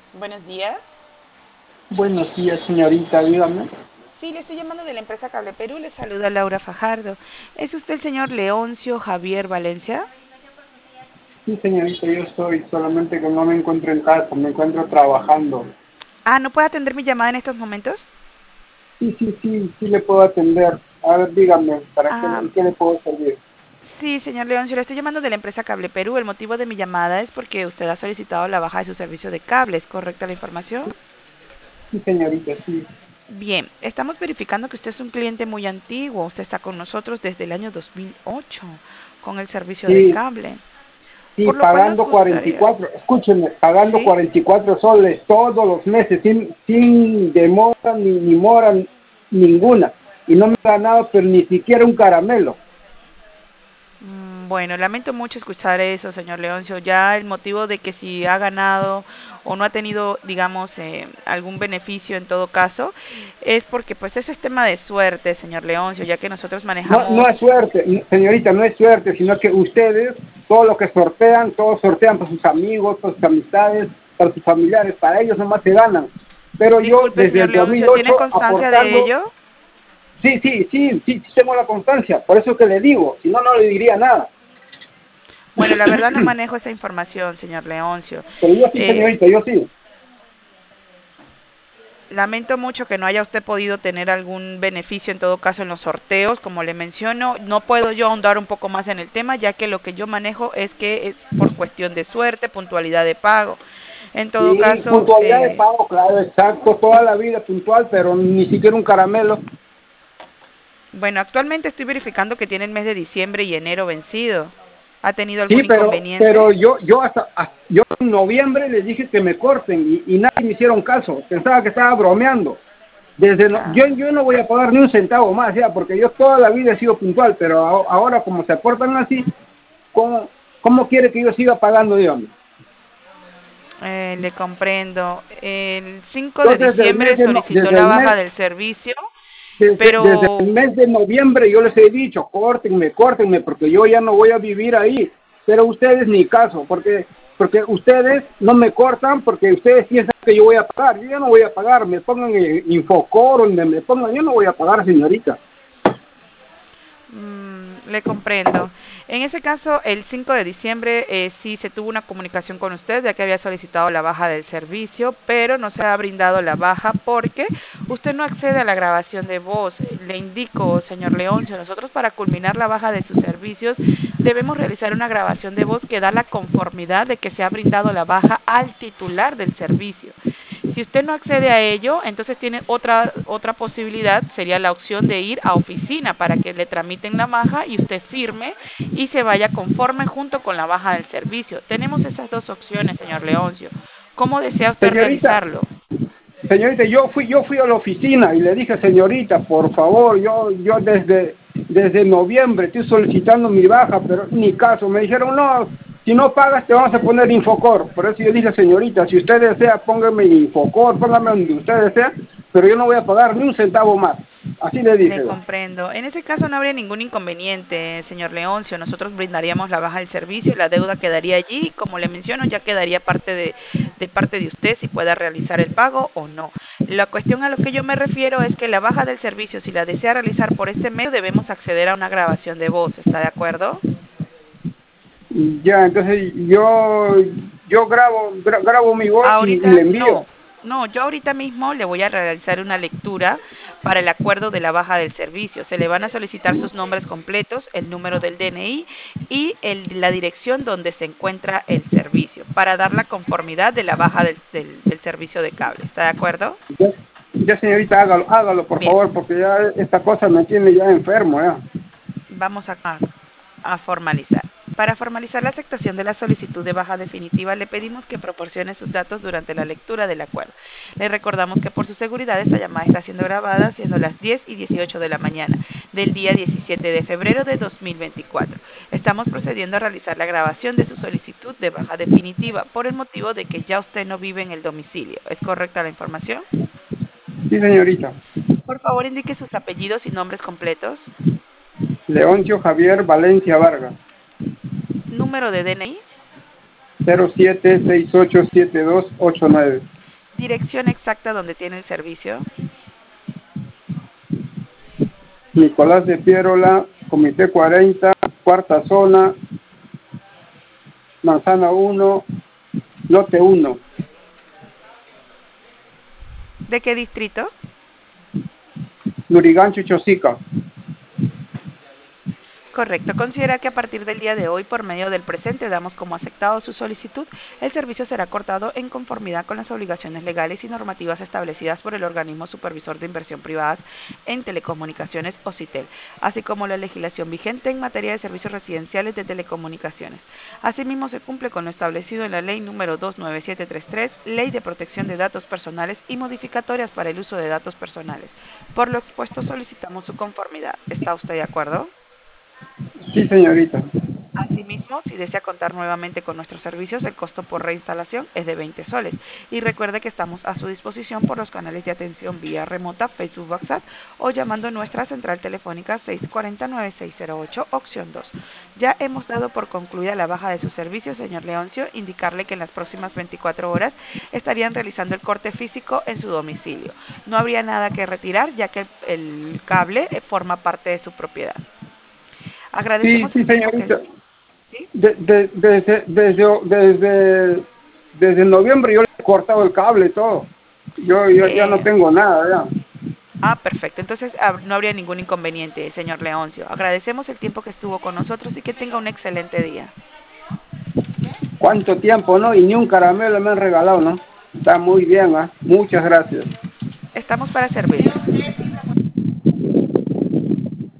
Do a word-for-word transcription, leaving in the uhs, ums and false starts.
Buenos días. Buenos días, señorita, dígame. Sí, le estoy llamando de la empresa Cable Perú. Le saluda Laura Fajardo. ¿Es usted el señor Leoncio Javier Valencia? Sí, señorita, yo soy, solamente que no me encuentro en casa, me encuentro trabajando. Ah, ¿no puede atender mi llamada en estos momentos? Sí, sí, sí, sí le puedo atender. A ver, dígame, ¿para qué, Ah, en qué le puedo servir? sí, señor Leoncio, le estoy llamando de la empresa Cable Perú. El motivo de mi llamada es porque usted ha solicitado la baja de su servicio de cable. ¿Es correcta la información? Sí, señorita, sí. Bien, estamos verificando que usted es un cliente muy antiguo. Usted está con nosotros desde el año dos mil ocho con el servicio de Sí, cable. sí, Por lo cual nos pagando cuarenta y gustaría... cuatro, escúcheme, pagando ¿Sí? cuarenta y cuatro soles todos los meses, sin, sin demora ni, ni mora ninguna. Y no me ha ganado, pero ni siquiera un caramelo. Mm, Bueno, lamento mucho escuchar eso, señor Leoncio. Ya el motivo de que si ha ganado o no ha tenido, digamos, eh, algún beneficio en todo caso, es porque pues eso es tema de suerte, señor Leoncio, ya que nosotros No, no manejamos... es suerte, señorita, no es suerte, sino que ustedes, todo lo que sortean, todos sortean para sus amigos, para sus amistades, para sus familiares, para ellos nomás se ganan. Pero yo Disculpe, desde señor el Leoncio, ¿tiene dos mil ocho constancia de aportando, ello? sí, sí, sí, sí, sí tengo la constancia, por eso que le digo, si no, no le diría nada. Bueno, la verdad no manejo esa información, señor Leoncio. Pero yo sí, Eh, señorita, yo sí. Lamento mucho que no haya usted podido tener algún beneficio en todo caso en los sorteos, como le menciono. No puedo yo ahondar un poco más en el tema, ya que lo que yo manejo es que es por cuestión de suerte, puntualidad de pago. En todo Sí, caso, puntualidad de eh, pago, claro, exacto, toda la vida puntual, pero ni siquiera un caramelo. bueno, actualmente estoy verificando que tiene el mes de diciembre y enero vencido. ¿Ha tenido Sí, algún pero, inconveniente? pero yo, yo hasta, hasta- yo en noviembre les dije que me corten y, y nadie me hicieron caso. Pensaba que estaba bromeando. Desde no- yo, Ah, yo no voy a pagar ni un centavo más ya, porque yo toda la vida he sido puntual, pero a- ahora como se portan así, ¿cómo, cómo quiere que yo siga pagando, digamos? eh, le comprendo. El cinco de Entonces, desde el diciembre mes de, no- solicitó desde la el baja mes, del servicio, desde, desde el pero mes de noviembre yo les he dicho, córtenme, córtenme, porque yo ya no voy a vivir ahí. Pero ustedes ni caso, porque porque ustedes no me cortan porque ustedes piensan que yo voy a pagar. Yo ya no voy a pagar, me pongan en Infocor, donde me pongan, yo no voy a pagar, señorita. Mm, le comprendo. En ese caso, el cinco de diciembre eh, sí se tuvo una comunicación con usted, ya que había solicitado la baja del servicio, pero no se ha brindado la baja porque usted no accede a la grabación de voz. Le indico, señor Leoncio, nosotros para culminar la baja de sus servicios debemos realizar una grabación de voz que da la conformidad de que se ha brindado la baja al titular del servicio. Si usted no accede a ello, entonces tiene otra, otra posibilidad, sería la opción de ir a oficina para que le tramiten la baja y usted firme y se vaya conforme junto con la baja del servicio. Tenemos esas dos opciones, señor Leoncio. ¿Cómo desea usted Señorita, realizarlo? señorita, yo fui, yo fui a la oficina y le dije, señorita, por favor, yo, yo desde, desde noviembre estoy solicitando mi baja, pero ni caso. Me dijeron, no, si no pagas te vamos a poner Infocor. Por eso yo dije, señorita, si usted desea, póngame Infocor, póngame donde usted desea, pero yo no voy a pagar ni un centavo más. Así le Le dije yo. comprendo. En ese caso no habría ningún inconveniente, señor Leoncio. Nosotros brindaríamos la baja del servicio y la deuda quedaría allí. Y como le menciono, ya quedaría parte de, de parte de usted si pueda realizar el pago o no. La cuestión a lo que yo me refiero es que la baja del servicio, si la desea realizar por este medio, debemos acceder a una grabación de voz. ¿Está de acuerdo? Y ya, entonces yo, yo grabo, gra- grabo mi voz y, y le Ahorita envío. no. No, yo ahorita mismo le voy a realizar una lectura para el acuerdo de la baja del servicio. Se le van a solicitar sus nombres completos, el número del D N I y el- la dirección donde se encuentra el servicio para dar la conformidad de la baja del, del- del servicio de cable. ¿Está de acuerdo? Ya, ya, señorita, hágalo, hágalo, por Bien, favor, porque ya esta cosa me tiene ya enfermo, ya. vamos a, a a formalizar. Para formalizar la aceptación de la solicitud de baja definitiva, le pedimos que proporcione sus datos durante la lectura del acuerdo. Le recordamos que por su seguridad esta llamada está siendo grabada, siendo las diez y dieciocho de la mañana del día diecisiete de febrero de dos mil veinticuatro. Estamos procediendo a realizar la grabación de su solicitud de baja definitiva por el motivo de que ya usted no vive en el domicilio. ¿Es correcta la información? Sí, señorita. Por favor, indique sus apellidos y nombres completos. Leoncio Javier Valencia Vargas, Número de D N I. cero siete seis ocho siete dos ocho nueve. Dirección exacta donde tiene el servicio. Nicolás de Pierola, Comité cuarenta, cuarta zona, Manzana uno, Lote uno. ¿De qué distrito? Lurigancho, Chosica. Correcto. Considera que a partir del día de hoy, por medio del presente, damos como aceptado su solicitud. El servicio será cortado en conformidad con las obligaciones legales y normativas establecidas por el organismo supervisor de inversión privadas en telecomunicaciones o CITEL, así como la legislación vigente en materia de servicios residenciales de telecomunicaciones. Asimismo, se cumple con lo establecido en la Ley número dos nueve siete tres tres, Ley de Protección de Datos Personales y modificatorias para el uso de datos personales. Por lo expuesto, solicitamos su conformidad. ¿Está usted de acuerdo? Sí, señorita. Asimismo, si desea contar nuevamente con nuestros servicios, el costo por reinstalación es de veinte soles. Y recuerde que estamos a su disposición por los canales de atención vía remota, Facebook, WhatsApp o llamando a nuestra central telefónica seis cuatro cero, nueve seis cero ocho, opción dos. Ya hemos dado por concluida la baja de su servicio, señor Leoncio. Indicarle que en las próximas veinticuatro horas estarían realizando el corte físico en su domicilio. No habría nada que retirar, ya que el, el cable forma parte de su propiedad. Sí, Agradecemos sí, el tiempo que... señorita. ¿Sí? De, de, desde, desde, desde, desde noviembre yo le he cortado el cable y todo. Yo, yo ya no Eh, tengo nada ya. ah, perfecto. Entonces ah, no habría ningún inconveniente, señor Leoncio. Agradecemos el tiempo que estuvo con nosotros y que tenga un excelente día. ¿Cuánto tiempo, no? Y ni un caramelo me han regalado, ¿no? Está muy bien, ¿ah? Muchas gracias. Estamos para servirle.